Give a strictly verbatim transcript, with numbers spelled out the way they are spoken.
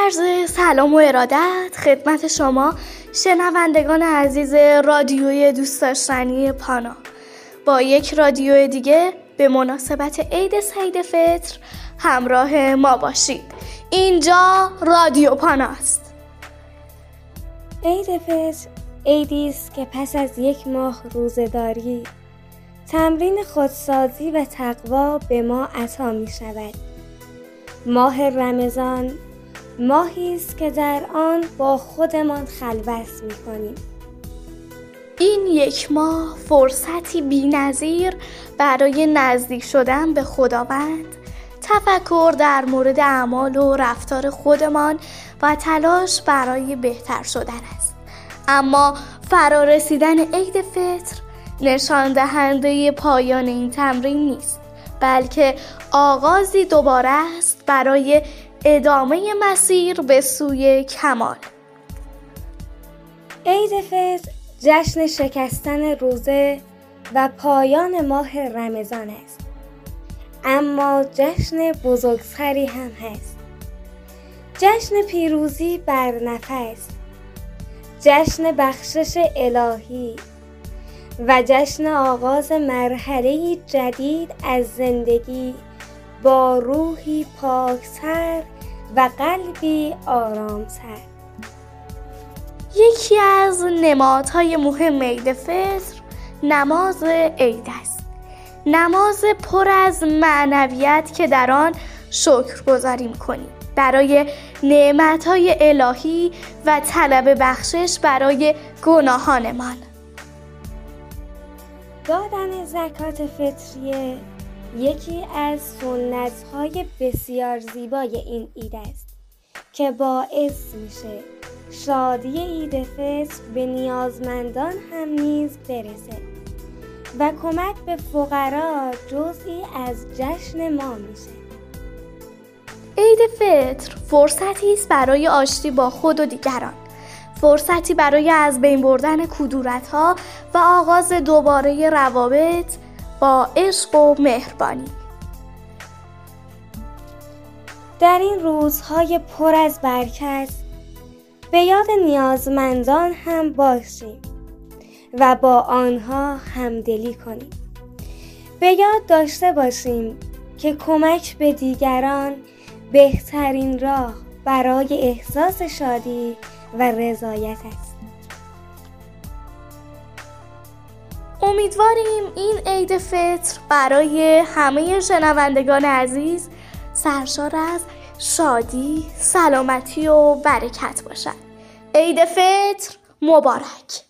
عرض سلام و ارادت خدمت شما شنوندگان عزیز رادیوی دوست داشتنی پانا. با یک رادیو دیگه به مناسبت عید سعید فطر همراه ما باشید. اینجا رادیو پاناست. عید فطر عیدی است که پس از یک ماه روزه‌داری، تمرین خودسازی و تقوا به ما عطا می شود. ماه رمضان ماهی است که در آن با خودمان خلوت می کنیم. این یک ماه فرصتی بی‌نظیر برای نزدیک شدن به خداوند، تفکر در مورد اعمال و رفتار خودمان و تلاش برای بهتر شدن است. اما فرارسیدن عید فطر نشان دهنده پایان این تمرین نیست، بلکه آغازی دوباره است برای ادامه مسیر به سوی کمال. عید فطر جشن شکستن روزه و پایان ماه رمضان است، اما جشن بزرگتری هم هست. جشن پیروزی بر نفس، جشن بخشش الهی و جشن آغاز مرحله‌ای جدید از زندگی با روحی پاکتر و قلبی آرامتر. یکی از نمادهای مهم عید فطر نماز عید است. نماز پر از معنویت که در آن شکرگزاری می‌کنیم برای نعمت‌های الهی و طلب بخشش برای گناهانمان. دادن زکات فطریه یکی از سنت‌های بسیار زیبای این عید است که باعث میشه شادی عید فطر به نیازمندان هم نیز برسه و کمک به فقرا جزئی از جشن ما میشه. عید فطر فرصتی است برای آشتی با خود و دیگران، فرصتی برای از بین بردن کدورت‌ها و آغاز دوباره روابط با عشق و مهربانی. در این روزهای پر از برکت به یاد نیازمندان هم باشیم و با آنها همدلی کنیم. به یاد داشته باشیم که کمک به دیگران بهترین راه برای احساس شادی و رضایت است. امیدواریم این عید فطر برای همه شنوندگان عزیز سرشار از شادی، سلامتی و برکت باشد. عید فطر مبارک.